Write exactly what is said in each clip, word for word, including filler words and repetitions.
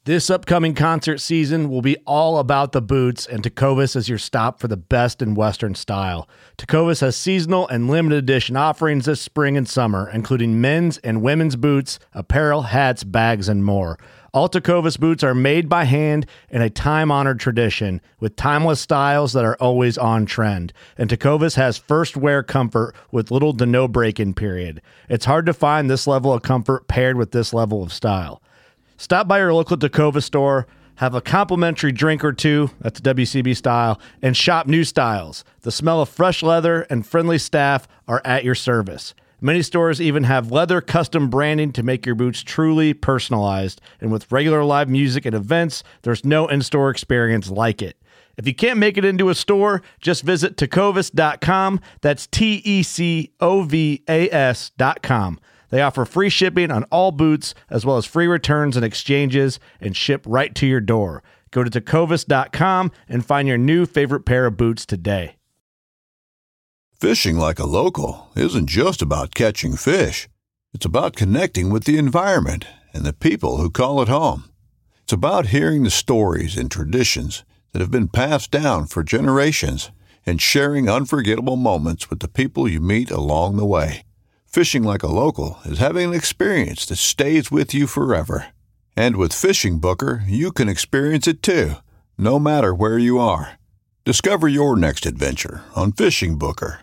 This upcoming concert season will be all about the boots, and Tecovas is your stop for the best in Western style. Tecovas has seasonal and limited edition offerings this spring and summer, including men's and women's boots, apparel, hats, bags, and more. All Tecovas boots are made by hand in a time-honored tradition with timeless styles that are always on trend. And Tecovas has first wear comfort with little to no break-in period. It's hard to find this level of comfort paired with this level of style. Stop by your local Tecovas store, have a complimentary drink or two, that's W C B style, and shop new styles. The smell of fresh leather and friendly staff are at your service. Many stores even have leather custom branding to make your boots truly personalized. And with regular live music and events, there's no in-store experience like it. If you can't make it into a store, just visit tecovas dot com. That's T E C O V A S dot com. They offer free shipping on all boots, as well as free returns and exchanges, and ship right to your door. Go to tecovas dot com and find your new favorite pair of boots today. Fishing like a local isn't just about catching fish. It's about connecting with the environment and the people who call it home. It's about hearing the stories and traditions that have been passed down for generations and sharing unforgettable moments with the people you meet along the way. Fishing like a local is having an experience that stays with you forever. And with Fishing Booker, you can experience it too, no matter where you are. Discover your next adventure on Fishing Booker.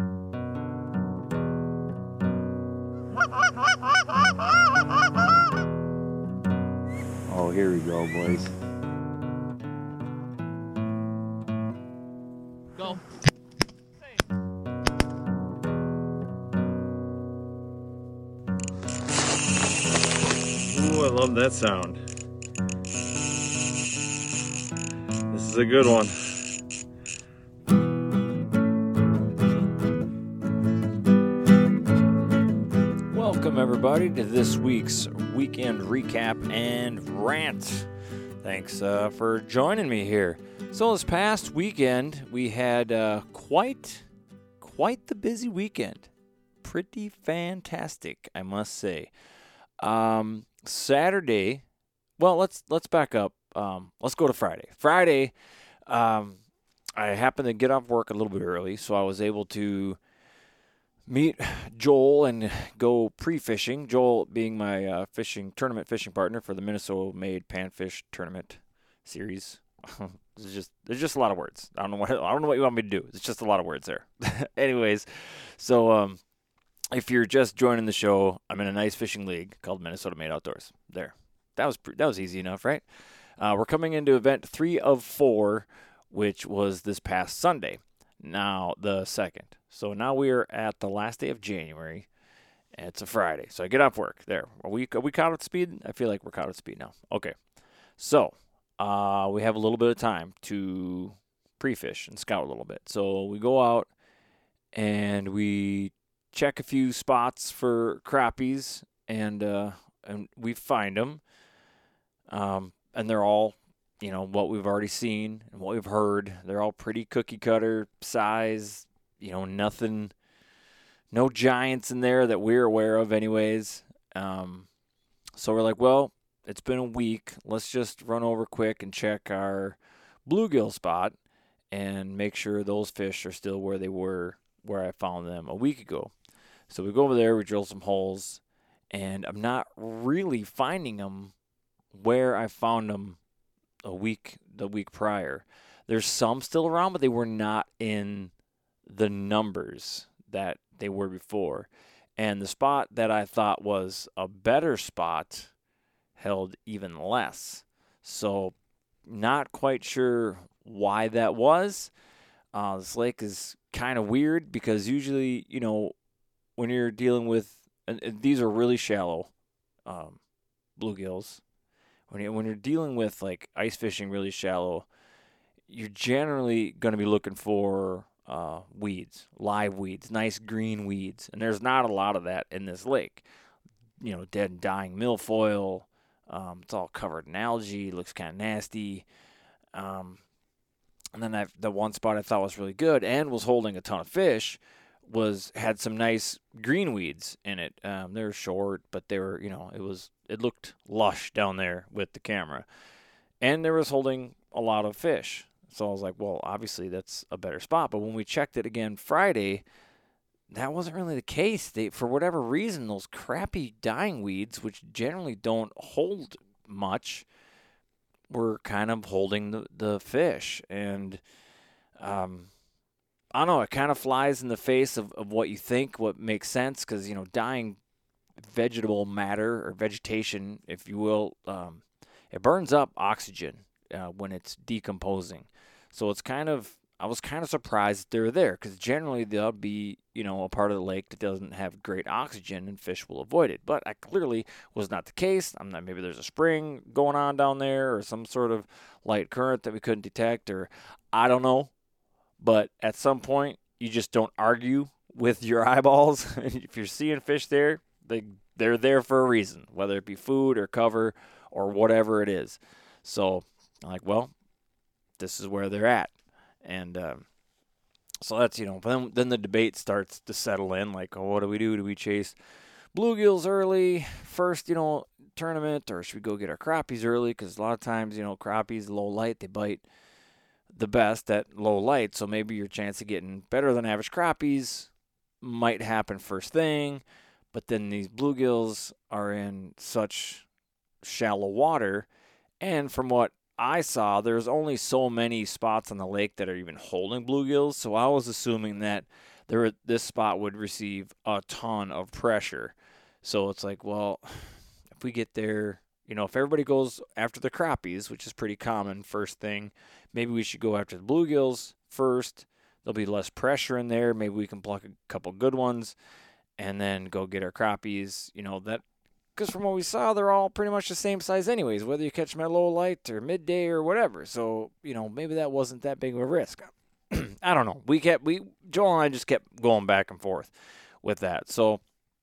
Oh, here we go, boys. Go. Ooh, I love that sound. This is a good one. Welcome, everybody, to this week's weekend recap and rant. Thanks uh, for joining me here. So this past weekend, we had uh, quite, quite the busy weekend. Pretty fantastic, I must say. Um, Saturday, well, let's let's back up. Um, let's go to Friday. Friday, um, I happened to get off work a little bit early, so I was able to meet Joel and go pre-fishing. Joel being my uh, fishing tournament fishing partner for the Minnesota-made Panfish Tournament Series. It's just there's just a lot of words. I don't know what I don't know what you want me to do. It's just a lot of words there. Anyways, so um. If you're just joining the show, I'm in a nice fishing league called Minnesota Made Outdoors. There. That was that was easy enough, right? Uh, we're coming into event three of four, which was this past Sunday. Now, the second. So now we are at the last day of January. And it's a Friday. So I get off work. There. Are we, are we caught up to speed? I feel like we're caught up to speed now. Okay. So uh, we have a little bit of time to pre-fish and scout a little bit. So we go out and we check a few spots for crappies, and uh, and we find them. Um, and they're all, you know, what we've already seen and what we've heard. They're all pretty cookie cutter size, you know, nothing, no giants in there that we're aware of anyways. Um, so we're like, well, it's been a week. Let's just run over quick and check our bluegill spot and make sure those fish are still where they were, where I found them a week ago. So we go over there, we drill some holes, and I'm not really finding them where I found them a week, the week prior. There's some still around, but they were not in the numbers that they were before. And the spot that I thought was a better spot held even less. So not quite sure why that was. Uh, this lake is kind of weird because usually, you know, when you're dealing with, and, and these are really shallow um, bluegills, when, you, when you're dealing with like ice fishing really shallow, you're generally going to be looking for uh, weeds, live weeds, nice green weeds. And there's not a lot of that in this lake. You know, dead and dying milfoil. Um, it's all covered in algae. It looks kind of nasty. Um, and then I've, the one spot I thought was really good and was holding a ton of fish was had some nice green weeds in it. Um, they were short, but they were, you know, it was it looked lush down there with the camera, and there was holding a lot of fish. So I was like, well, obviously that's a better spot. But when we checked it again Friday, that wasn't really the case. They, for whatever reason, those crappy dying weeds, which generally don't hold much, were kind of holding the, the fish. And um, I don't know, it kind of flies in the face of, of what you think, what makes sense, because, you know, dying vegetable matter or vegetation, if you will, um, it burns up oxygen uh, when it's decomposing. So it's kind of, I was kind of surprised they're there, because generally they'll be, you know, a part of the lake that doesn't have great oxygen and fish will avoid it. But that clearly was not the case. I'm not, maybe there's a spring going on down there or some sort of light current that we couldn't detect, or I don't know. But at some point, you just don't argue with your eyeballs. If you're seeing fish there, they, they're there for a reason, whether it be food or cover or whatever it is. So I'm like, well, this is where they're at. And um, so that's, you know, then, then the debate starts to settle in, like, oh, what do we do? Do we chase bluegills early, first, you know, tournament, or should we go get our crappies early? Because a lot of times, you know, crappies, low light, they bite the best at low light. So maybe your chance of getting better than average crappies might happen first thing. But then these bluegills are in such shallow water. And from what I saw, there's only so many spots on the lake that are even holding bluegills, so I was assuming that there this spot would receive a ton of pressure. So it's like, well, if we get there, you know, if everybody goes after the crappies, which is pretty common first thing, maybe we should go after the bluegills first. There'll be less pressure in there. Maybe we can pluck a couple good ones and then go get our crappies. You know, that, because from what we saw, they're all pretty much the same size anyways, whether you catch them at low light or midday or whatever. So, you know, maybe that wasn't that big of a risk. I don't know. We kept, we, Joel and I just kept going back and forth with that. So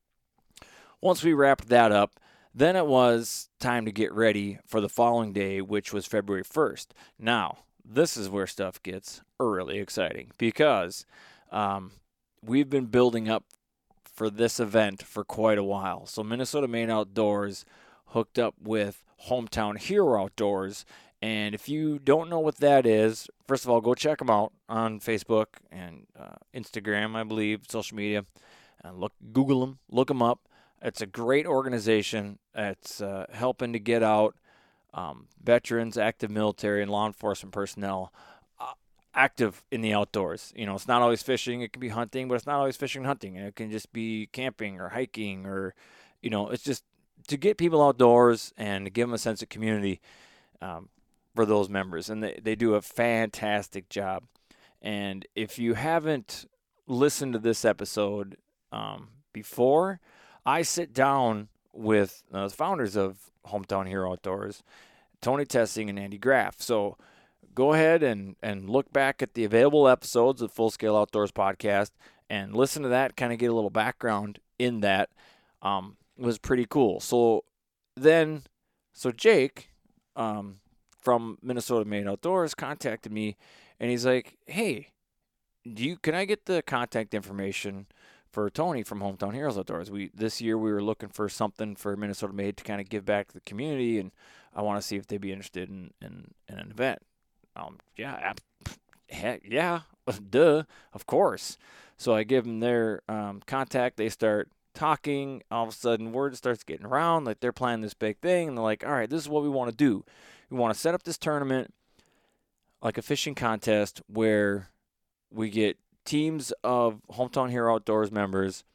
once we wrapped that up, then it was time to get ready for the following day, which was February first. Now, this is where stuff gets really exciting, because um, we've been building up for this event for quite a while. So Minnesota Made Outdoors hooked up with Hometown Hero Outdoors. And if you don't know what that is, first of all, go check them out on Facebook and uh, Instagram, I believe, social media. And look, Google them, look them up. It's a great organization. It's uh, helping to get out um, veterans, active military, and law enforcement personnel uh, active in the outdoors. You know, it's not always fishing. It can be hunting, but it's not always fishing and hunting. It can just be camping or hiking, or, you know, it's just to get people outdoors and to give them a sense of community um, for those members. And they, they do a fantastic job. And if you haven't listened to this episode um, before, I sit down with uh, the founders of Hometown Hero Outdoors, Tony Tessing and Andy Graff. So go ahead and, and look back at the available episodes of Full Scale Outdoors podcast and listen to that, kind of get a little background in that. Um, it was pretty cool. So then, so Jake um, from Minnesota Made Outdoors contacted me, and he's like, hey, do you can I get the contact information for Tony from Hometown Heroes Outdoors? We this year we were looking for something for Minnesota Made to kind of give back to the community, and I want to see if they'd be interested in, in, in an event. Um, yeah, heck, yeah, duh, of course. So I give them their um, contact. They start talking. All of a sudden, word starts getting around like they're planning this big thing, and they're like, all right, this is what we want to do. We want to set up this tournament like a fishing contest where we get teams of Hometown Hero Outdoors members,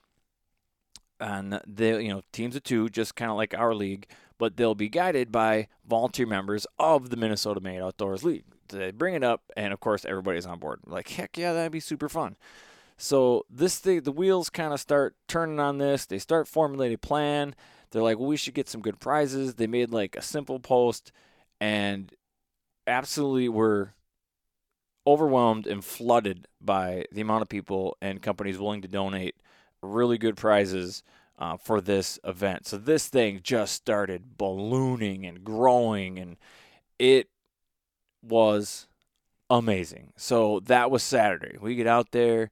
and they, you know, teams of two, just kind of like our league, but they'll be guided by volunteer members of the Minnesota Made Outdoors League. They bring it up, and of course, everybody's on board. Like, heck yeah, that'd be super fun. So this thing, the wheels kind of start turning on this. They start formulating a plan. They're like, well, we should get some good prizes. They made like a simple post, and absolutely were overwhelmed and flooded by the amount of people and companies willing to donate really good prizes uh, for this event. So this thing just started ballooning and growing, and it was amazing. So that was Saturday. We get out there,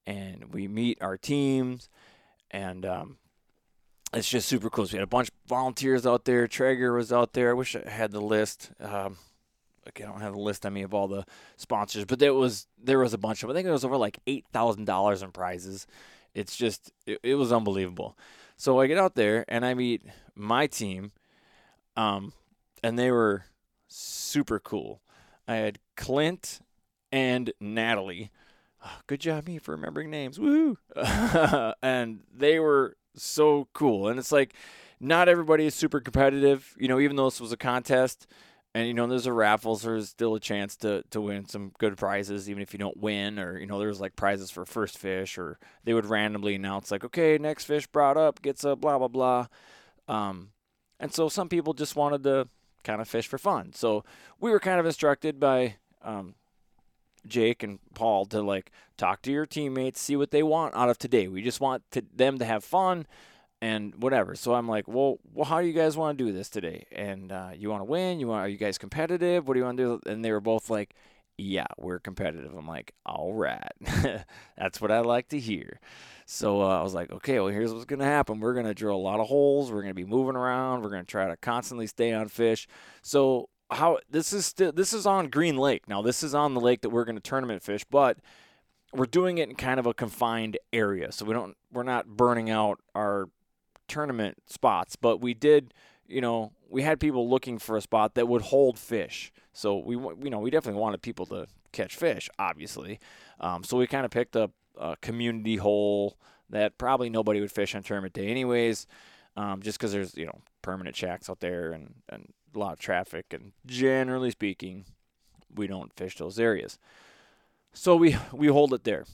and we meet our teams, and um, it's just super cool. So we had a bunch of volunteers out there. Traeger was out there. I wish I had the list. Um, okay, I don't have the list on me of all the sponsors, but there was there was a bunch of them. I think it was over like eight thousand dollars in prizes. It's just, it, it was unbelievable. So I get out there, and I meet my team, um, and they were super cool. I had Clint and Natalie. Oh, good job me for remembering names. Woo! And they were so cool. And it's like, not everybody is super competitive, you know, even though this was a contest. And, you know, there's a raffle, so there's still a chance to, to win some good prizes, even if you don't win. Or, you know, there's like prizes for first fish, or they would randomly announce, like, okay, next fish brought up gets a blah, blah, blah. Um, and so some people just wanted to kind of fish for fun. So we were kind of instructed by um, Jake and Paul to, like, talk to your teammates, see what they want out of today. We just want to, them to have fun and whatever. So I'm like, well, well, how do you guys want to do this today? And uh, you want to win? You want? Are you guys competitive? What do you want to do? And they were both like, yeah, we're competitive. I'm like, all right. That's what I like to hear. So uh, I was like, okay, well, here's what's going to happen. We're going to drill a lot of holes. We're going to be moving around. We're going to try to constantly stay on fish. So how this is still, this is on Green Lake. Now, this is on the lake that we're going to tournament fish, but we're doing it in kind of a confined area. So we don't, we're not burning out our tournament spots, but we did, you know, we had people looking for a spot that would hold fish. So we, you know, we definitely wanted people to catch fish, obviously. Um, so we kind of picked up a community hole that probably nobody would fish on tournament day anyways, um, just because there's, you know, permanent shacks out there and, and a lot of traffic. And generally speaking, we don't fish those areas. So we, we hold it there.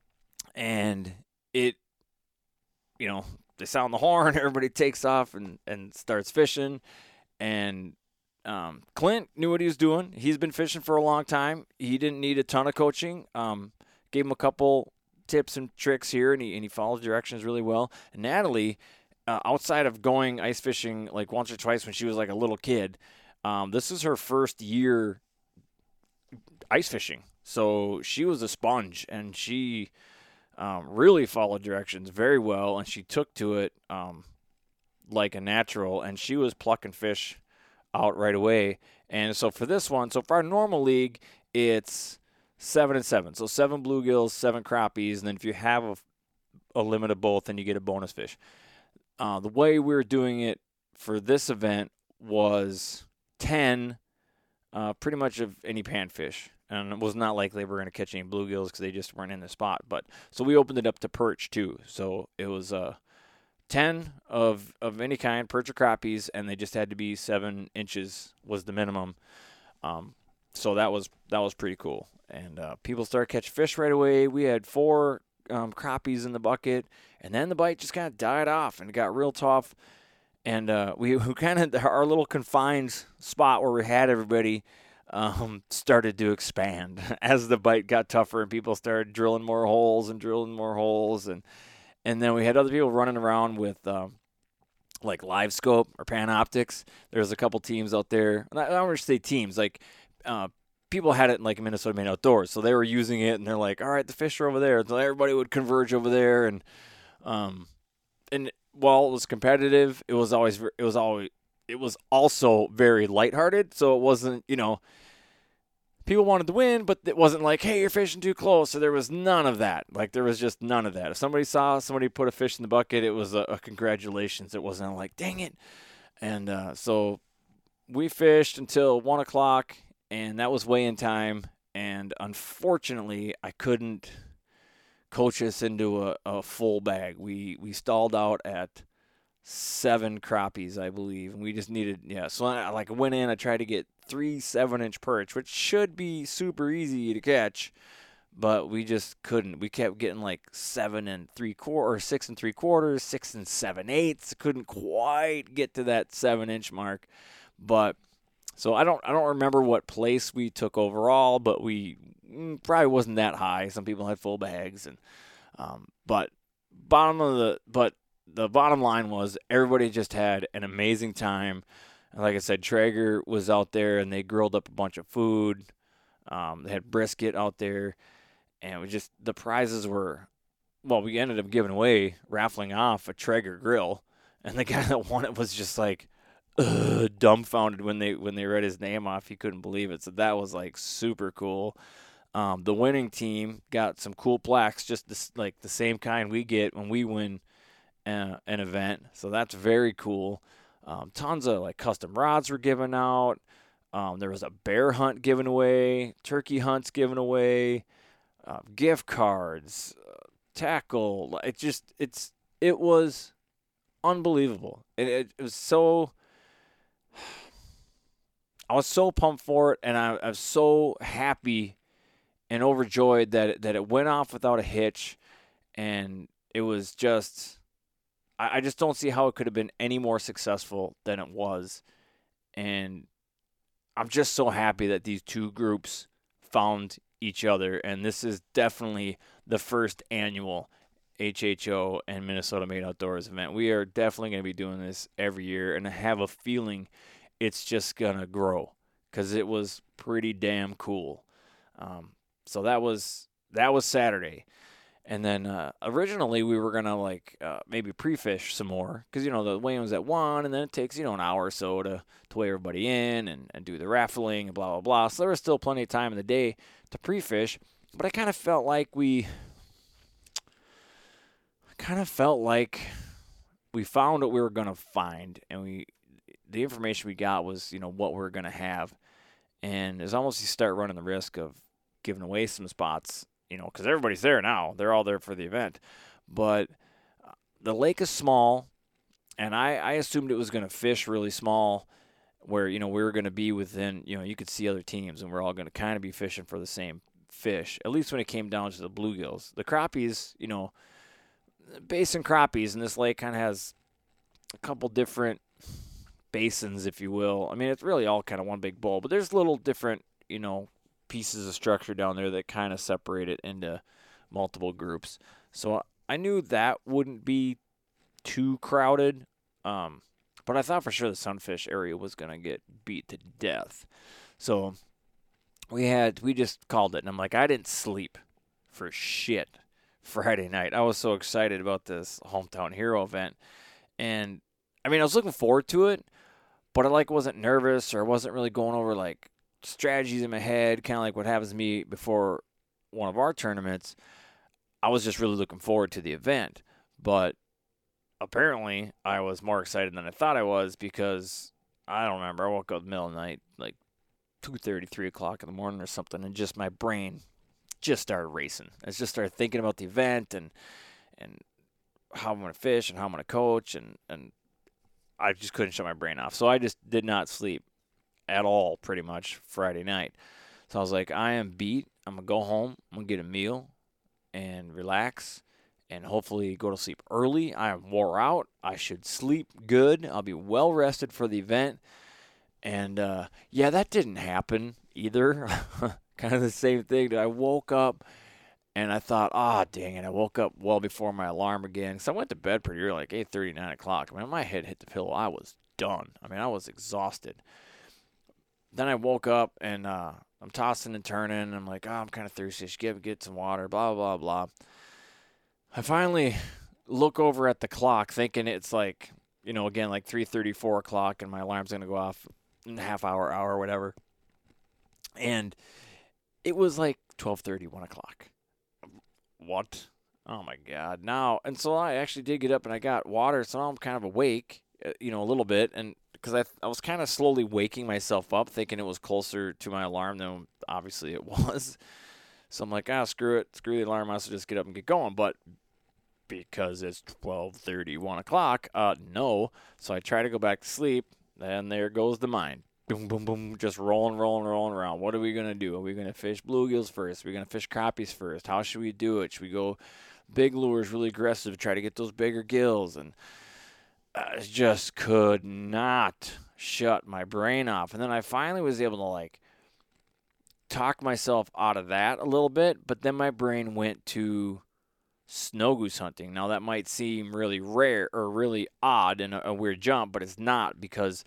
And it, you know, they sound the horn, everybody takes off and, and starts fishing. And um, Clint knew what he was doing. He's been fishing for a long time. He didn't need a ton of coaching. Um, gave him a couple tips and tricks here, and he, and he followed directions really well. And Natalie, uh, outside of going ice fishing like once or twice when she was like a little kid, um, this is her first year ice fishing. So she was a sponge, and she um, really followed directions very well, and she took to it um, like a natural, and she was plucking fish out right away. And so for this one, so for our normal league, it's seven and seven. So seven bluegills, seven crappies, and then if you have a, a limit of both, then you get a bonus fish. Uh, the way we were doing it for this event was ten, uh, pretty much of any panfish. And it was not like they were going to catch any bluegills because they just weren't in the spot. But so we opened it up to perch too. So it was uh, ten of of any kind, perch or crappies, and they just had to be seven inches was the minimum. Um, so that was that was pretty cool. And uh, people started catching fish right away. We had four um, crappies in the bucket, and then the bite just kind of died off and it got real tough. And uh, we, we kind of, our little confined spot where we had everybody um, started to expand as the bite got tougher and people started drilling more holes and drilling more holes. And, and then we had other people running around with um, like Live Scope or Panoptics. There's a couple teams out there. I don't want to say teams, like uh, people had it in like Minnesota Maine Outdoors. So they were using it and they're like, all right, the fish are over there. So everybody would converge over there. And, um, and while it was competitive, it was always, it was always, it was also very lighthearted. So it wasn't, you know, people wanted to win, but it wasn't like, hey, you're fishing too close. So there was none of that. Like there was just none of that. If somebody saw somebody put a fish in the bucket, it was a, a congratulations. It wasn't like, dang it. And uh, so we fished until one o'clock, and that was weigh-in time. And unfortunately, I couldn't coach us into a, a full bag. We we stalled out at seven crappies, I believe, and we just needed, yeah. So I like went in, I tried to get three seven-inch perch, which should be super easy to catch, but we just couldn't. We kept getting like seven and three quarter, or six and three quarters, six and seven eighths. Couldn't quite get to that seven-inch mark, but so I don't I don't remember what place we took overall, but we probably wasn't that high. Some people had full bags, and um, but bottom of the but. The bottom line was everybody just had an amazing time. And like I said, Traeger was out there, and they grilled up a bunch of food. Um, they had brisket out there, and it was just the prizes were well, we ended up giving away, raffling off a Traeger grill, and the guy that won it was just like uh, dumbfounded when they when they read his name off. He couldn't believe it. So that was like super cool. Um, the winning team got some cool plaques, just this, like the same kind we get when we win uh, an event. So that's very cool. Um, tons of like custom rods were given out. Um, there was a bear hunt given away, turkey hunts given away, uh, gift cards, uh, tackle. It just it's it was unbelievable. It, it, it was so. I was so pumped for it, and I, I was so happy and overjoyed that it, that it went off without a hitch, and it was just. I, I just don't see how it could have been any more successful than it was, and I'm just so happy that these two groups found each other, and this is definitely the first annual H H O and Minnesota Made Outdoors event. We are definitely going to be doing this every year, and I have a feeling it's just going to grow because it was pretty damn cool. Um, so that was that was Saturday. And then uh, originally we were going to like uh, maybe pre-fish some more because, you know, the weigh-in was at one, and then it takes, you know, an hour or so to, to weigh everybody in and, and do the raffling and blah, blah, blah. So there was still plenty of time in the day to pre-fish. But I kind of felt like we kind of felt like we found what we were going to find. And we the information we got was, you know, what we we're going to have. And it's almost you start running the risk of giving away some spots, you know, because everybody's there now. They're all there for the event. But the lake is small, and I, I assumed it was going to fish really small where, you know, we were going to be within, you know, you could see other teams, and we're all going to kind of be fishing for the same fish, at least when it came down to the bluegills. The crappies, you know, basin crappies, and this lake kind of has a couple different basins, if you will. I mean, it's really all kind of one big bowl, but there's little different, you know, pieces of structure down there that kind of separate it into multiple groups. So I knew that wouldn't be too crowded, um, but I thought for sure the sunfish area was going to get beat to death. So we had we just called it, and I'm like, I didn't sleep for shit Friday night. I was so excited about this Hometown Hero event, and I mean, I was looking forward to it, but I like wasn't nervous or wasn't really going over like strategies in my head, kind of like what happens to me before one of our tournaments. I was just really looking forward to the event, but apparently I was more excited than I thought I was because I don't remember. I woke up in the middle of the night, like two thirty, three o'clock in the morning or something, and just my brain just started racing. I just started thinking about the event and and how I'm going to fish and how I'm going to coach, and, and I just couldn't shut my brain off. So I just did not sleep at all pretty much Friday night. So I was like, I am beat. I'm going to go home. I'm going to get a meal and relax and hopefully go to sleep early. I am wore out. I should sleep good. I'll be well rested for the event. And, uh, yeah, that didn't happen either. Kind of the same thing. I woke up and I thought, ah, oh, dang it. I woke up well before my alarm again. So I went to bed pretty early, like eight thirty, nine o'clock. I mean, my head hit the pillow. I was done. I mean, I was exhausted. Then I woke up, and uh, I'm tossing and turning. And I'm like, oh, I'm kind of thirsty. I should get, get some water, blah, blah, blah. I finally look over at the clock thinking it's like, you know, again, like three thirty, four o'clock, and my alarm's going to go off in a half hour, hour, whatever. And it was like twelve thirty, one o'clock. What? Oh, my God. Now, and so I actually did get up, and I got water, so now I'm kind of awake, you know, a little bit, and because I, I was kind of slowly waking myself up, thinking it was closer to my alarm than obviously it was. So I'm like, ah, screw it. Screw the alarm. I'll just get up and get going. But because it's twelve thirty, one o'clock, uh, no. So I try to go back to sleep, and there goes the mind. Boom, boom, boom, just rolling, rolling, rolling around. What are we going to do? Are we going to fish bluegills first? Are we going to fish crappies first? How should we do it? Should we go big lures, really aggressive, try to get those bigger gills? And I just could not shut my brain off. And then I finally was able to, like, talk myself out of that a little bit, but then my brain went to snow goose hunting. Now, that might seem really rare or really odd and a, a weird jump, but it's not, because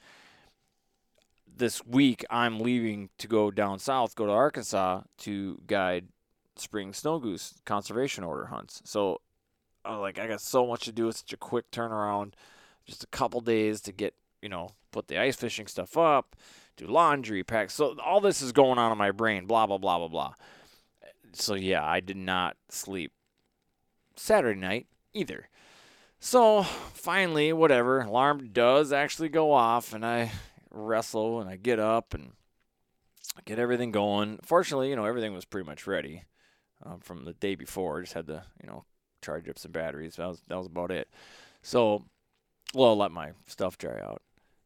this week I'm leaving to go down south, go to Arkansas to guide spring snow goose conservation order hunts. So I was like, I got so much to do. It's such a quick turnaround. Just a couple days to get, you know, put the ice fishing stuff up, do laundry, pack. So all this is going on in my brain, blah, blah, blah, blah, blah. So, yeah, I did not sleep Saturday night either. So, finally, whatever, alarm does actually go off, and I wrestle, and I get up, and get everything going. Fortunately, you know, everything was pretty much ready um, from the day before. I just had to, you know, charge up some batteries. That was, that was about it. So, well, let my stuff dry out.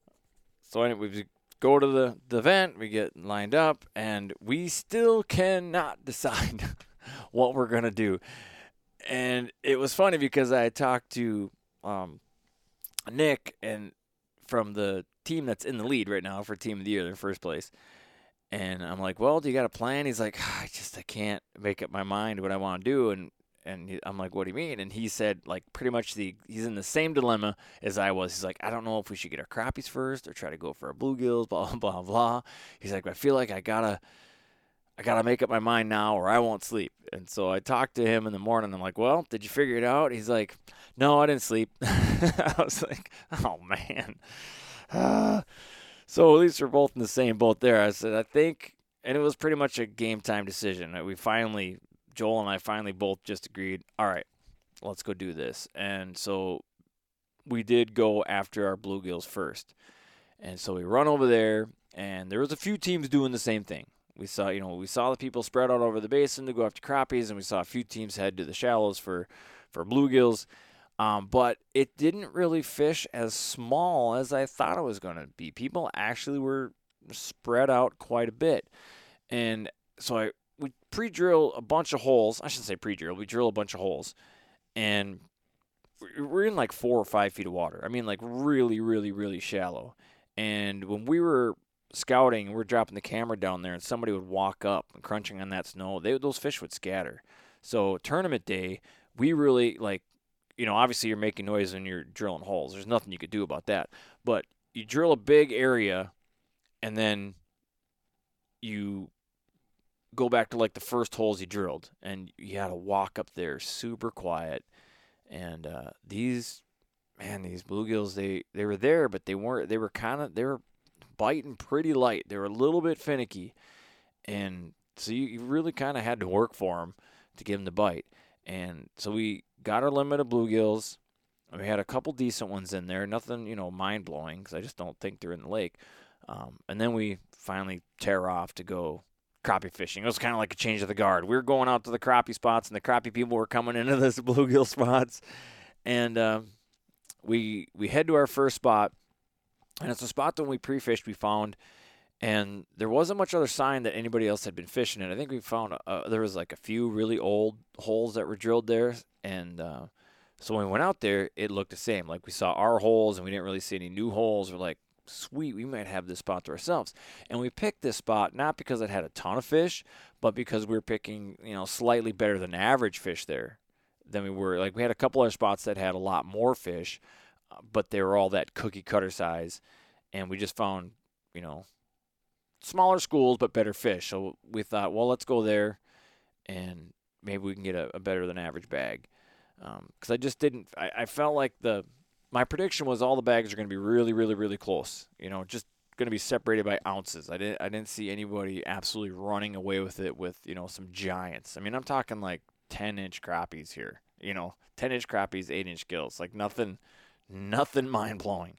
So, anyway, we go to the, the event, we get lined up, and we still cannot decide what we're going to do. And it was funny because I talked to um, Nick and from the team that's in the lead right now for Team of the Year, their first place. And I'm like, well, do you got a plan? He's like, oh, I just I can't make up my mind what I want to do. And and he, I'm like, what do you mean? And he said, like, pretty much the he's in the same dilemma as I was. He's like, I don't know if we should get our crappies first or try to go for our bluegills, blah, blah, blah. He's like, I feel like I got to I got to make up my mind now or I won't sleep. And so I talked to him in the morning. I'm like, well, did you figure it out? He's like, no, I didn't sleep. I was like, oh, man. Uh, so at least we're both in the same boat there. I said, I think, and it was pretty much a game time decision. We finally, Joel and I finally both just agreed, all right, let's go do this. And so we did go after our bluegills first. And so we run over there, and there was a few teams doing the same thing. We saw, you know, we saw the people spread out over the basin to go after crappies, and we saw a few teams head to the shallows for, for bluegills. Um, but it didn't really fish as small as I thought it was going to be. People actually were spread out quite a bit. And so I we pre-drill a bunch of holes. I shouldn't say pre-drill. We drill a bunch of holes. And we're in like four or five feet of water. I mean, like really, really, really shallow. And when we were scouting, we're dropping the camera down there, and somebody would walk up and crunching on that snow, they, those fish would scatter. So tournament day, we really, like, you know, obviously you're making noise when you're drilling holes. There's nothing you could do about that. But you drill a big area, and then you go back to, like, the first holes you drilled, and you had to walk up there super quiet. And uh, these, man, these bluegills, they, they were there, but they weren't, they were kind of, they were biting pretty light. They were a little bit finicky. And so you, you really kind of had to work for them to get them to bite. And so we got our limit of bluegills. We had a couple decent ones in there. Nothing, you know, mind-blowing because I just don't think they're in the lake. Um, and then we finally tear off to go crappie fishing. It was kind of like a change of the guard. We were going out to the crappie spots, and the crappie people were coming into this bluegill spots. And uh, we we head to our first spot. And it's a spot that when we pre-fished, we found, and there wasn't much other sign that anybody else had been fishing it. I think we found uh, there was like a few really old holes that were drilled there, and uh, so when we went out there, it looked the same. Like we saw our holes, and we didn't really see any new holes. We're like, sweet, we might have this spot to ourselves. And we picked this spot not because it had a ton of fish, but because we were picking, you know, slightly better than average fish there than we were. Like we had a couple other spots that had a lot more fish, but they were all that cookie cutter size, and we just found, you know, smaller schools but better fish. So we thought, well, let's go there, and maybe we can get a, a better than average bag. Because um, I just didn't. I, I felt like the my prediction was all the bags are going to be really, really, really close. You know, just going to be separated by ounces. I didn't. I didn't see anybody absolutely running away with it with, you know, some giants. I mean, I'm talking like ten inch crappies here. You know, ten inch crappies, eight inch gills. Like nothing. Nothing mind-blowing.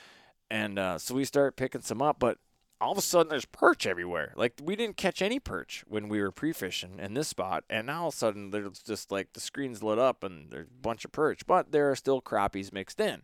And uh, so we start picking some up, but all of a sudden there's perch everywhere. Like we didn't catch any perch when we were pre-fishing in this spot, and now all of a sudden there's just like the screen's lit up and there's a bunch of perch, but there are still crappies mixed in.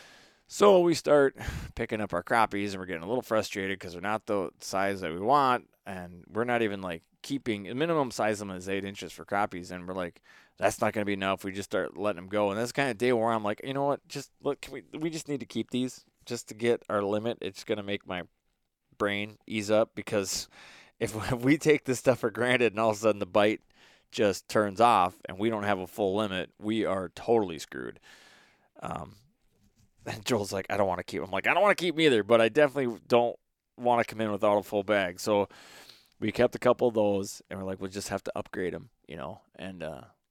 So we start picking up our crappies, and we're getting a little frustrated because they're not the size that we want, and we're not even like keeping the minimum size of them is eight inches for crappies, and we're like, that's not going to be enough. We just start letting them go, and that's the kind of day where I'm like, you know what? Just look, can we we just need to keep these just to get our limit. It's going to make my brain ease up because if, if we take this stuff for granted, and all of a sudden the bite just turns off, and we don't have a full limit, we are totally screwed. Um, and Joel's like, I don't want to keep. I'm like, I don't want to keep them either, but I definitely don't want to come in without a full bag. So we kept a couple of those, and we're like, we'll just have to upgrade them, you know, and uh,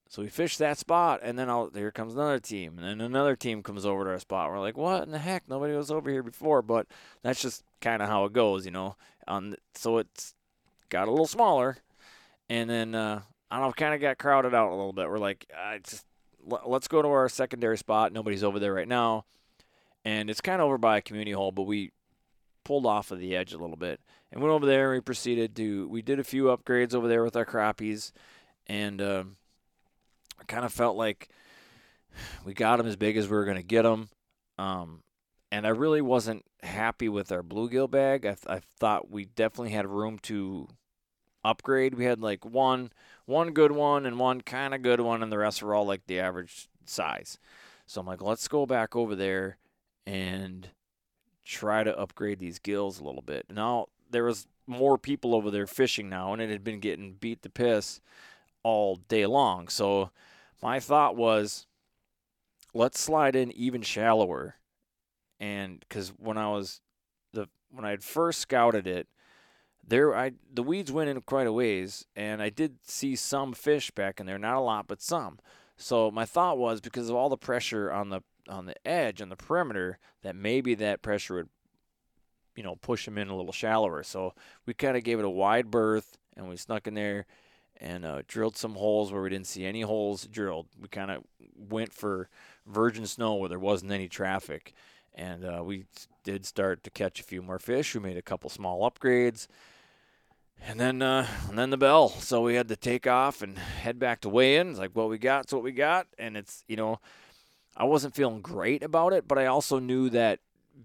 So we fish that spot, and then I'll, here comes another team, and then another team comes over to our spot. We're like, what in the heck? Nobody was over here before, but that's just kind of how it goes, you know. Um, so it's got a little smaller, and then uh, I don't know, kind of got crowded out a little bit. We're like, I just let's go to our secondary spot. Nobody's over there right now, and it's kind of over by a community hole, but we pulled off of the edge a little bit and went over there. And we proceeded to we did a few upgrades over there with our crappies, and uh, I kind of felt like we got them as big as we were going to get them. Um, and I really wasn't happy with our bluegill bag. I, th- I thought we definitely had room to upgrade. We had like one one good one and one kind of good one, and the rest were all like the average size. So I'm like, let's go back over there and try to upgrade these gills a little bit. Now, there was more people over there fishing now, and it had been getting beat to piss all day long. So my thought was, let's slide in even shallower. And because when I was the when I had first scouted it, there I the weeds went in quite a ways, and I did see some fish back in there, not a lot, but some. So my thought was, because of all the pressure on the on the edge, on the perimeter, that maybe that pressure would, you know, push them in a little shallower. So we kind of gave it a wide berth, and we snuck in there and uh, drilled some holes where we didn't see any holes drilled. We kind of went for virgin snow where there wasn't any traffic. And uh, we did start to catch a few more fish. We made a couple small upgrades. And then uh, and then the bell. So we had to take off and head back to weigh-in. It's like, what we got's what we got. And it's, you know, I wasn't feeling great about it, but I also knew that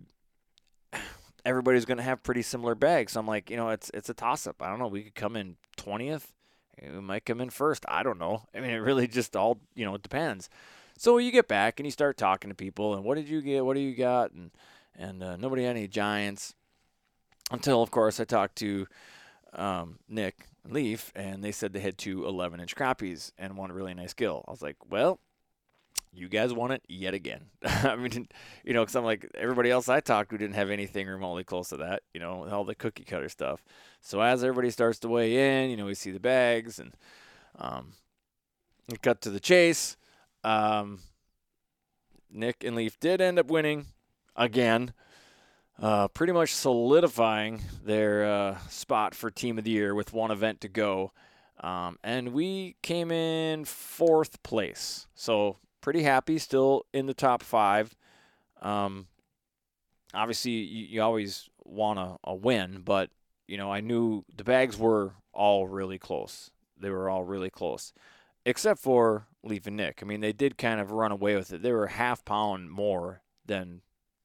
everybody's going to have pretty similar bags. So I'm like, you know, it's it's a toss-up. I don't know. We could come in twentieth. We might come in first. I don't know. I mean, it really just all, you know, it depends. So you get back and you start talking to people, and what did you get? What do you got? And and uh, nobody had any giants until, of course, I talked to um, Nick and Leaf, and they said they had two eleven-inch crappies and one really nice gill. I was like, well, you guys won it yet again. I mean, you know, because I'm like, everybody else I talked to didn't have anything remotely close to that, you know, all the cookie cutter stuff. So as everybody starts to weigh in, you know, we see the bags, and um, we cut to the chase. Um, Nick and Leaf did end up winning again, uh, pretty much solidifying their uh, spot for Team of the Year with one event to go. Um, and we came in fourth place. So pretty happy, still in the top five. Um, obviously, you, you always want a, a win, but, you know, I knew the bags were all really close. They were all really close. Except for Leaf and Nick. I mean, they did kind of run away with it. They were a half pound more than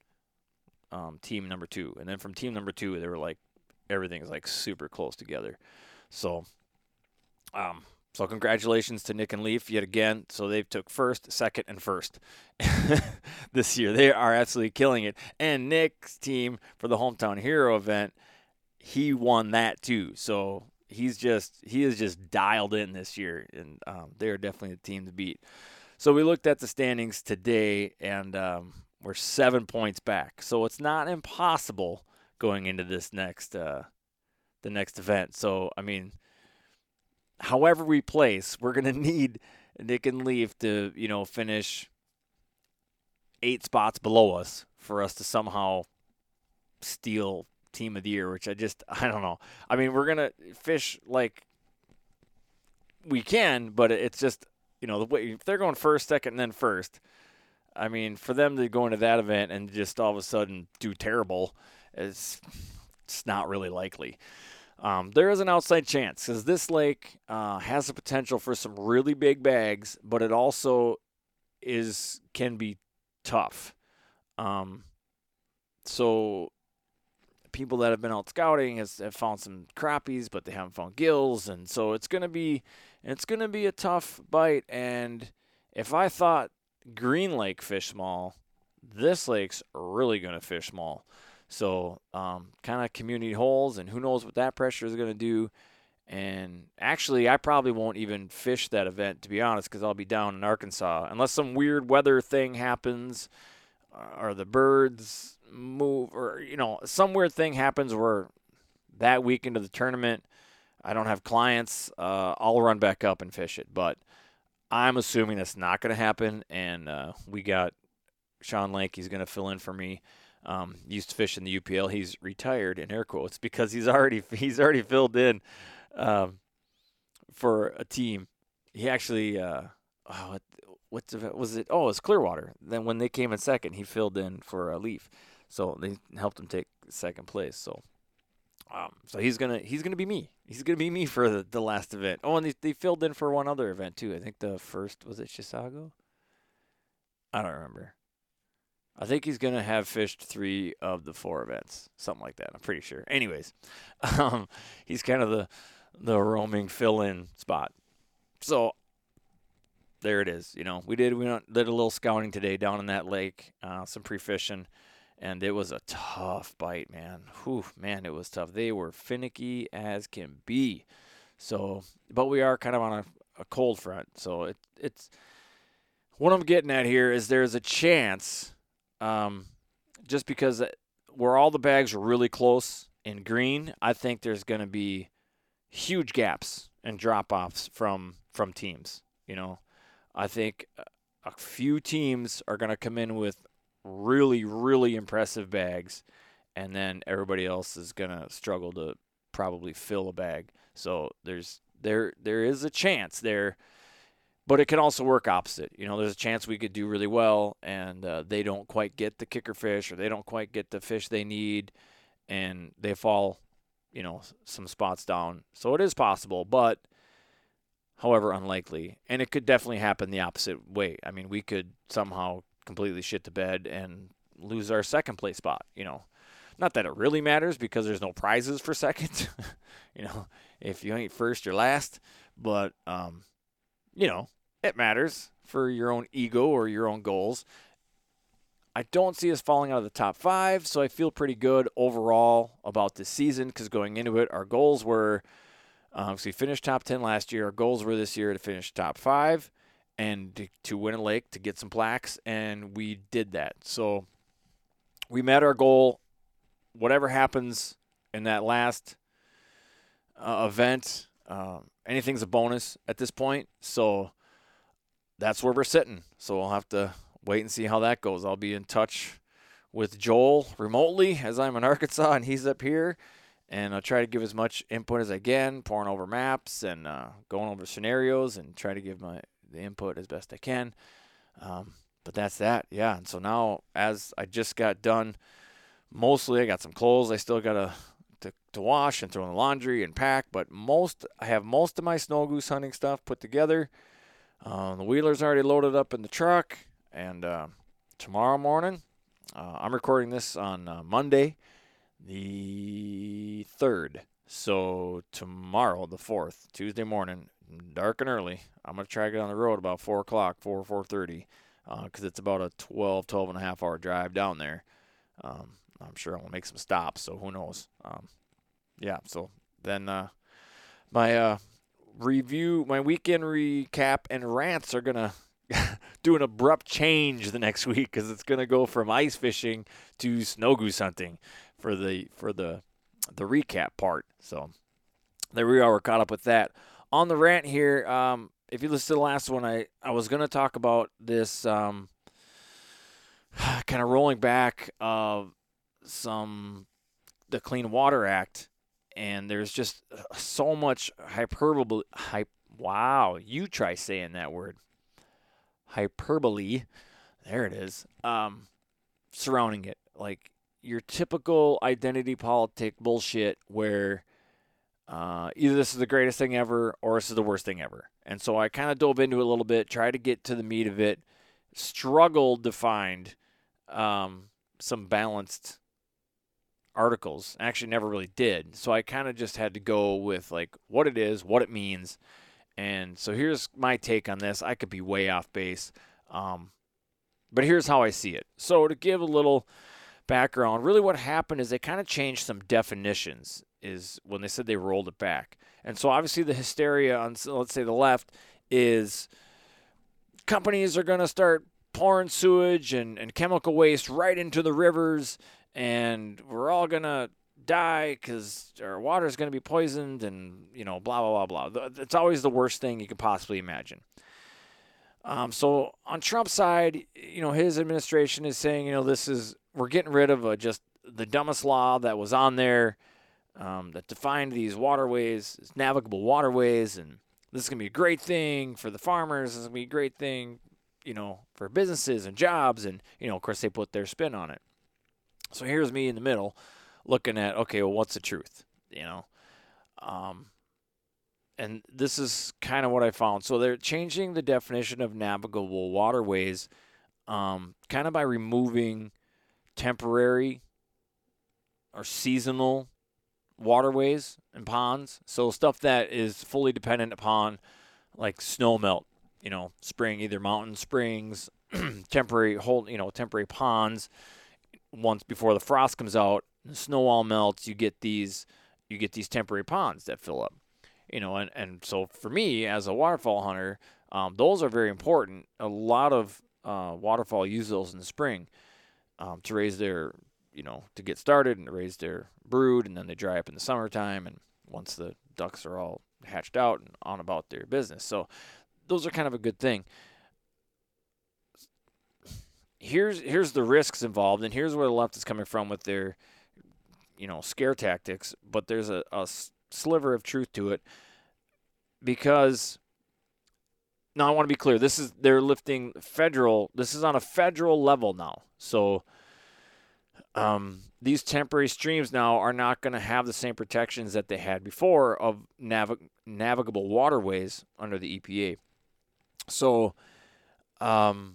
um, team number two. And then from team number two, they were like, everything's like super close together. So, um, so congratulations to Nick and Leaf yet again. So they took first, second, and first this year. They are absolutely killing it. And Nick's team for the Hometown Hero event, he won that too. So He's just he is just dialed in this year, and um, they are definitely the team to beat. So we looked at the standings today, and um, we're seven points back. So it's not impossible going into this next uh, the next event. So I mean, however we place, we're gonna need Nick and Leaf to you know finish eight spots below us for us to somehow steal Team of the Year, which I just, I don't know. I mean, we're going to fish like we can, but it's just, you know, the way, if they're going first, second, and then first, I mean, for them to go into that event and just all of a sudden do terrible, it's, it's not really likely. Um, there is an outside chance because this lake uh, has the potential for some really big bags, but it also is can be tough. Um, so people that have been out scouting has, have found some crappies, but they haven't found gills, and so it's gonna be it's gonna be a tough bite. And if I thought Green Lake fish small, this lake's really gonna fish small. So um, kind of community holes, and who knows what that pressure is gonna do. And actually, I probably won't even fish that event, to be honest, because I'll be down in Arkansas unless some weird weather thing happens, or the birds move, or you know some weird thing happens where that weekend of the tournament I don't have clients. uh, I'll run back up and fish it, but I'm assuming that's not going to happen, and uh, we got Sean Lake. He's going to fill in for me. Um, used to fish in the U P L. He's retired in air quotes because he's already he's already filled in um, for a team. He actually uh, oh, what what's the, was it? Oh, it was Clearwater. Then when they came in second, he filled in for a Leaf, so they helped him take second place. So. Um, so he's gonna he's gonna be me. He's gonna be me for the, the last event. Oh, and they, they filled in for one other event too. I think the first was it Chisago. I don't remember. I think he's gonna have fished three of the four events, something like that. I'm pretty sure. Anyways, um, he's kind of the the roaming fill-in spot. So there it is. You know, we did we did a little scouting today down in that lake, uh, some pre-fishing. And it was a tough bite, man. Whew, man, it was tough. They were finicky as can be. So, but we are kind of on a, a cold front. So it, it's what I'm getting at here is there's a chance, um, just because where all the bags are really close in green, I think there's going to be huge gaps and drop-offs from from teams. You know, I think a few teams are going to come in with really, really impressive bags, and then everybody else is gonna struggle to probably fill a bag. So there's there there is a chance there, but it can also work opposite. You know, there's a chance we could do really well, and uh, they don't quite get the kicker fish, or they don't quite get the fish they need, and they fall, you know, some spots down. So it is possible, but however unlikely, and it could definitely happen the opposite way. I mean, we could somehow completely shit the bed and lose our second place spot. You know, not that it really matters because there's no prizes for second. You know, if you ain't first, you're last. But um, you know, it matters for your own ego or your own goals. I don't see us falling out of the top five, so I feel pretty good overall about this season because going into it, our goals were, um, so we finished top ten last year. Our goals were this year to finish top five. And to, to win a lake, to get some plaques, and we did that. So we met our goal. Whatever happens in that last uh, event, um, anything's a bonus at this point. So that's where we're sitting. So we'll have to wait and see how that goes. I'll be in touch with Joel remotely as I'm in Arkansas and he's up here. And I'll try to give as much input as I can, pouring over maps and uh, going over scenarios and try to give my the input as best I can. Um, but that's that. Yeah. And so now as I just got done, mostly I got some clothes I still got to, to to wash and throw in the laundry and pack, but most, I have most of my snow goose hunting stuff put together. Uh, the wheeler's already loaded up in the truck, and uh, tomorrow morning, uh, I'm recording this on uh, Monday, the third. So tomorrow, the fourth, Tuesday morning, dark and early, I'm going to try to get on the road about four o'clock, four, four thirty, because uh, it's about a twelve, twelve and a half hour drive down there. Um, I'm sure I'm going to make some stops, so who knows. Um, yeah, so then uh, my uh, review, my weekend recap and rants are going to do an abrupt change the next week because it's going to go from ice fishing to snow goose hunting for the for the the recap part. So there we are. We're caught up with that. On the rant here, um, if you listen to the last one, I, I was going to talk about this um, kind of rolling back of some the Clean Water Act, and there's just so much hyperbole. Hy- wow, you try saying that word. Hyperbole. There it is. Um, surrounding it. Like your typical identity politic bullshit where Uh, either this is the greatest thing ever or this is the worst thing ever. And so I kind of dove into it a little bit, tried to get to the meat of it, struggled to find um, some balanced articles. Actually never really did. So I kind of just had to go with like what it is, what it means. And so here's my take on this. I could be way off base. Um, but here's how I see it. So to give a little background, really what happened is they kind of changed some definitions is when they said they rolled it back. And so obviously the hysteria on, let's say, the left is companies are going to start pouring sewage and, and chemical waste right into the rivers, and we're all going to die because our water is going to be poisoned and, you know, blah, blah, blah, blah. It's always the worst thing you could possibly imagine. Um, so on Trump's side, you know, his administration is saying, you know, this is, we're getting rid of uh, just the dumbest law that was on there um, that defined these waterways, these navigable waterways, and this is going to be a great thing for the farmers. This is going to be a great thing, you know, for businesses and jobs. And, you know, of course, they put their spin on it. So here's me in the middle looking at, okay, well, what's the truth, you know? Um, and this is kind of what I found. So they're changing the definition of navigable waterways um, kind of by removing temporary or seasonal waterways and ponds. So stuff that is fully dependent upon like snow melt, you know, spring, either mountain springs, temporary hold, you know, temporary ponds. Once before the frost comes out, the snow all melts, you get these you get these temporary ponds that fill up. You know, and, and so for me as a waterfowl hunter, um, those are very important. A lot of uh, waterfowl use those in the spring um, to raise their, you know, to get started and to raise their brood, and then they dry up in the summertime, and once the ducks are all hatched out and on about their business. So those are kind of a good thing. Here's here's the risks involved, and here's where the left is coming from with their, you know, scare tactics, but there's a, a sliver of truth to it, because now I want to be clear, this is, they're lifting federal, this is on a federal level now. So um, these temporary streams now are not going to have the same protections that they had before of navig- navigable waterways under the E P A. So um,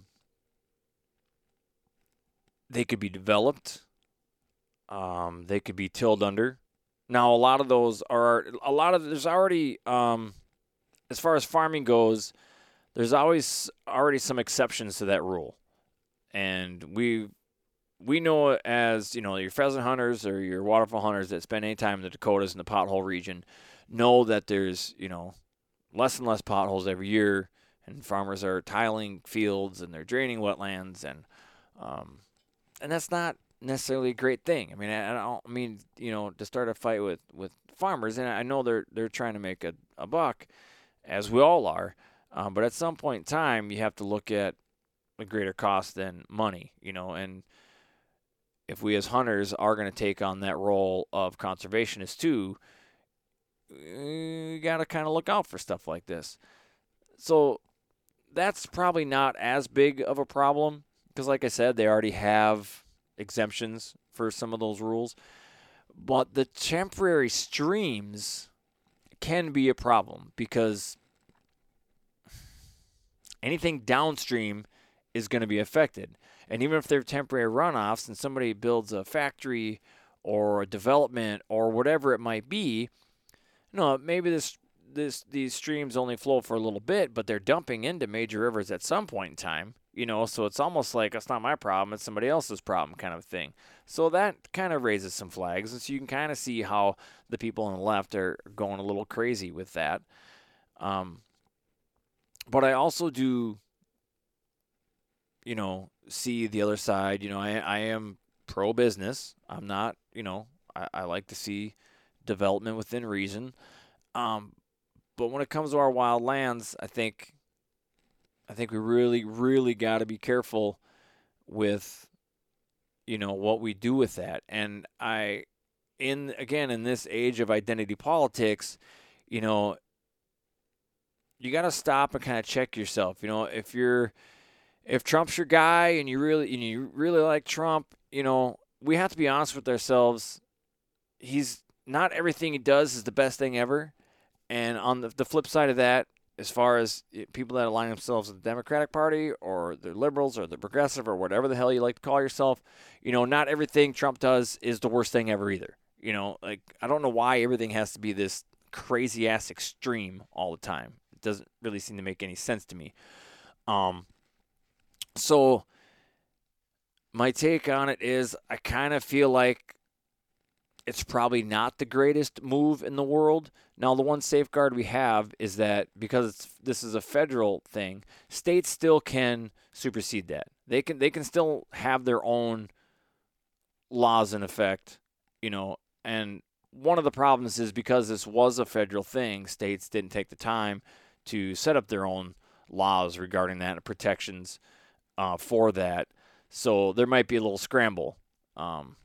they could be developed, um, they could be tilled under. Now, a lot of those are, a lot of, there's already, um, as far as farming goes, there's always already some exceptions to that rule. And we we know it as, you know, your pheasant hunters or your waterfowl hunters that spend any time in the Dakotas and the pothole region know that there's, you know, less and less potholes every year, and farmers are tiling fields and they're draining wetlands, and um, and that's not necessarily a great thing. I mean, I, I don't I mean, you know, to start a fight with, with farmers, and I know they're they're trying to make a, a buck, as we all are, um, but at some point in time, you have to look at a greater cost than money, you know, and if we as hunters are going to take on that role of conservationists too, you got to kind of look out for stuff like this. So that's probably not as big of a problem, because like I said, they already have exemptions for some of those rules. But the temporary streams can be a problem, because anything downstream is going to be affected. And even if they're temporary runoffs and somebody builds a factory or a development or whatever it might be, you know, maybe this this these streams only flow for a little bit, but they're dumping into major rivers at some point in time. You know, so it's almost like it's not my problem, it's somebody else's problem kind of thing. So that kind of raises some flags, and so you can kind of see how the people on the left are going a little crazy with that. Um, but I also do, you know, see the other side. You know, I, I am pro-business. I'm not, you know, I, I like to see development within reason. Um, but when it comes to our wild lands, I think I think we really, really got to be careful with, you know, what we do with that. And I, in again, in this age of identity politics, you know, you got to stop and kind of check yourself. You know, if you're, if Trump's your guy and you really, and you really like Trump, you know, we have to be honest with ourselves. He's not everything he does is the best thing ever. And on the, the flip side of that, as far as people that align themselves with the Democratic Party or the liberals or the progressive or whatever the hell you like to call yourself, you know, not everything Trump does is the worst thing ever either. You know, like, I don't know why everything has to be this crazy ass extreme all the time. It doesn't really seem to make any sense to me. Um, so my take on it is I kind of feel like it's probably not the greatest move in the world. Now, the one safeguard we have is that because it's, this is a federal thing, states still can supersede that. They can they can still have their own laws in effect, you know. And one of the problems is because this was a federal thing, states didn't take the time to set up their own laws regarding that and protections uh, for that. So there might be a little scramble. Um,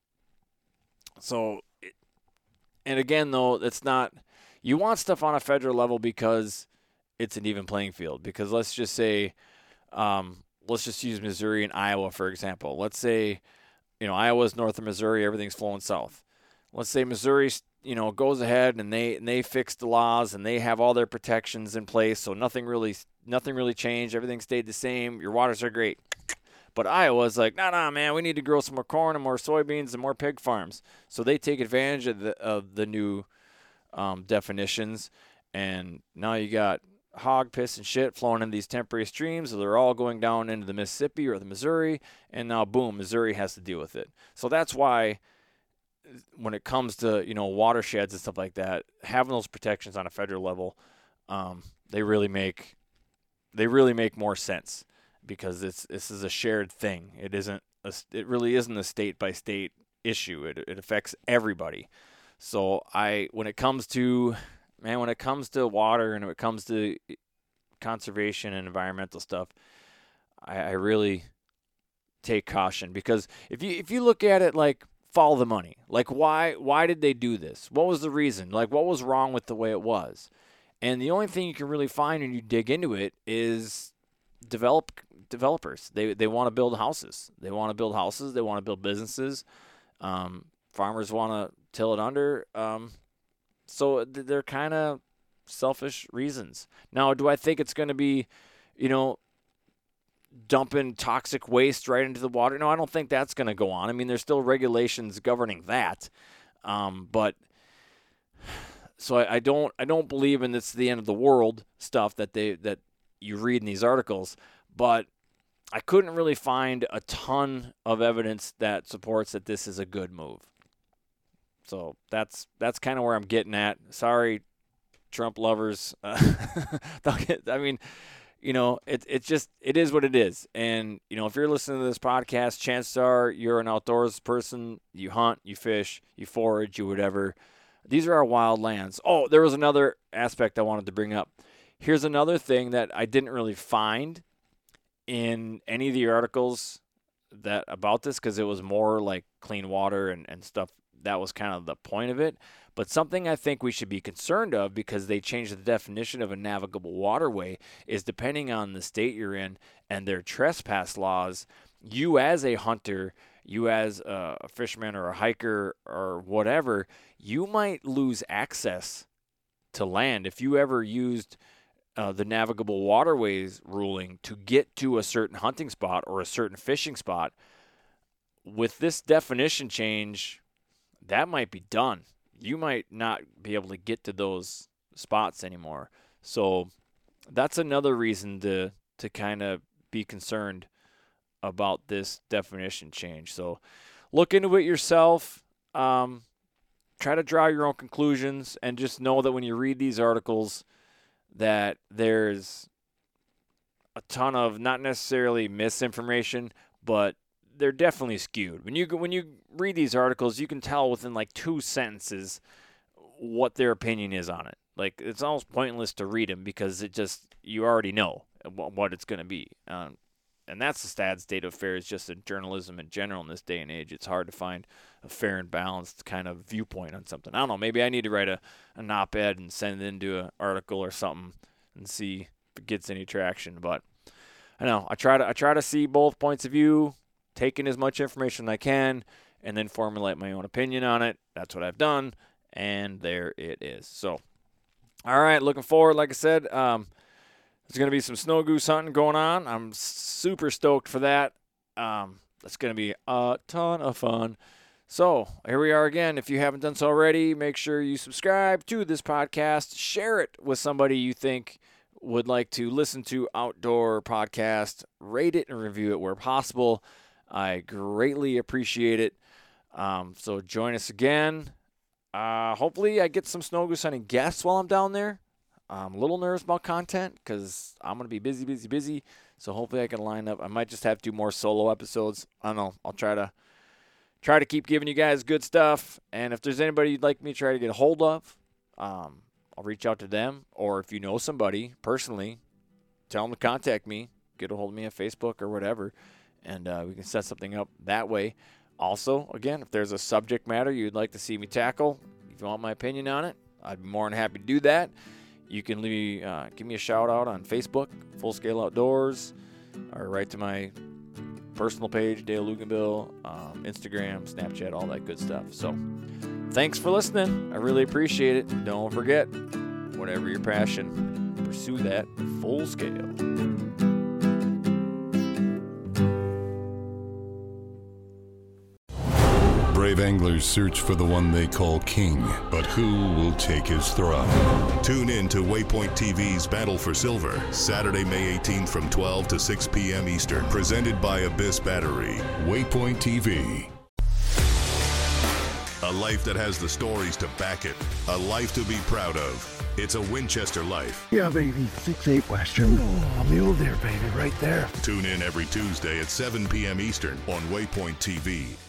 so, it, and again, though, it's not – you want stuff on a federal level because it's an even playing field. Because let's just say um, – let's just use Missouri and Iowa, for example. Let's say, you know, Iowa's north of Missouri, everything's flowing south. Let's say Missouri, you know, goes ahead and they and they fix the laws and they have all their protections in place, so nothing really nothing really changed. Everything stayed the same. Your waters are great. But Iowa's like, nah, nah, man, we need to grow some more corn and more soybeans and more pig farms. So they take advantage of the of the new um, definitions, and now you got hog piss and shit flowing in these temporary streams. So they're all going down into the Mississippi or the Missouri, and now boom, Missouri has to deal with it. So that's why when it comes to, you know, watersheds and stuff like that, having those protections on a federal level, um, they really make they really make more sense because it's this is a shared thing. It isn't a, it really isn't a state by state issue. It it affects everybody. So I when it comes to man when it comes to water and when it comes to conservation and environmental stuff, I, I really take caution because if you if you look at it like follow the money. Like, why why did they do this? What was the reason? Like, what was wrong with the way it was? And the only thing you can really find when you dig into it is develop developers. They they want to build houses. They want to build houses. They want to build businesses. Um, farmers want to till it under. Um, so they're kind of selfish reasons. Now, do I think it's going to be, you know, dumping toxic waste right into the water? No, I don't think that's going to go on. I mean, there's still regulations governing that, um, but so I, I don't I don't believe in it's the end of the world stuff that they that you read in these articles. But I couldn't really find a ton of evidence that supports that this is a good move. So that's that's kind of where I'm getting at. Sorry, Trump lovers. Uh, I mean. You know, it it just it is what it is. And, you know, if you're listening to this podcast, chances are you're an outdoors person. You hunt, you fish, you forage, you whatever. These are our wild lands. Oh, there was another aspect I wanted to bring up. Here's another thing that I didn't really find in any of the articles that about this because it was more like clean water and, and stuff. That was kind of the point of it. But something I think we should be concerned of because they changed the definition of a navigable waterway is depending on the state you're in and their trespass laws, you as a hunter, you as a fisherman or a hiker or whatever, you might lose access to land. If you ever used uh, the navigable waterways ruling to get to a certain hunting spot or a certain fishing spot, with this definition change, that might be done. You might not be able to get to those spots anymore. So that's another reason to to kind of be concerned about this definition change. So look into it yourself. Um, try to draw your own conclusions and just know that when you read these articles that there's a ton of not necessarily misinformation, but they're definitely skewed. When you when you read these articles, you can tell within like two sentences what their opinion is on it. Like it's almost pointless to read them because it just you already know what it's going to be. Um, and that's the sad state of affairs just in journalism in general in this day and age. It's hard to find a fair and balanced kind of viewpoint on something. I don't know. Maybe I need to write a an op-ed and send it into an article or something and see if it gets any traction. But I know I try to I try to see both points of view. Taking as much information as I can, and then formulate my own opinion on it. That's what I've done, and there it is. So, all right, looking forward. Like I said, um, there's going to be some snow goose hunting going on. I'm super stoked for that. Um, that's going to be a ton of fun. So, here we are again. If you haven't done so already, make sure you subscribe to this podcast. Share it with somebody you think would like to listen to outdoor podcast. Rate it and review it where possible. I greatly appreciate it. Um, so join us again. Uh, hopefully I get some snow goose hunting guests while I'm down there. I'm a little nervous about content because I'm going to be busy, busy, busy. So hopefully I can line up. I might just have to do more solo episodes. I don't know. I'll try to try to keep giving you guys good stuff. And if there's anybody you'd like me to try to get a hold of, um, I'll reach out to them. Or if you know somebody personally, tell them to contact me, get a hold of me on Facebook or whatever, and uh, we can set something up that way. Also, again, if there's a subject matter you'd like to see me tackle, if you want my opinion on it, I'd be more than happy to do that. You can leave, uh, give me a shout out on Facebook, Full Scale Outdoors, or write to my personal page, Dale Luganbill, um, Instagram, Snapchat, all that good stuff. So thanks for listening. I really appreciate it. Don't forget, whatever your passion, pursue that full scale. Brave anglers search for the one they call king, but who will take his throne? Tune in to Waypoint T V's Battle for Silver, Saturday, May eighteenth from twelve to six p.m. Eastern, presented by Abyss Battery. Waypoint T V. A life that has the stories to back it. A life to be proud of. It's a Winchester life. Yeah, baby. six eight Western. Oh, mule deer, baby, right there. Tune in every Tuesday at seven p.m. Eastern on Waypoint T V.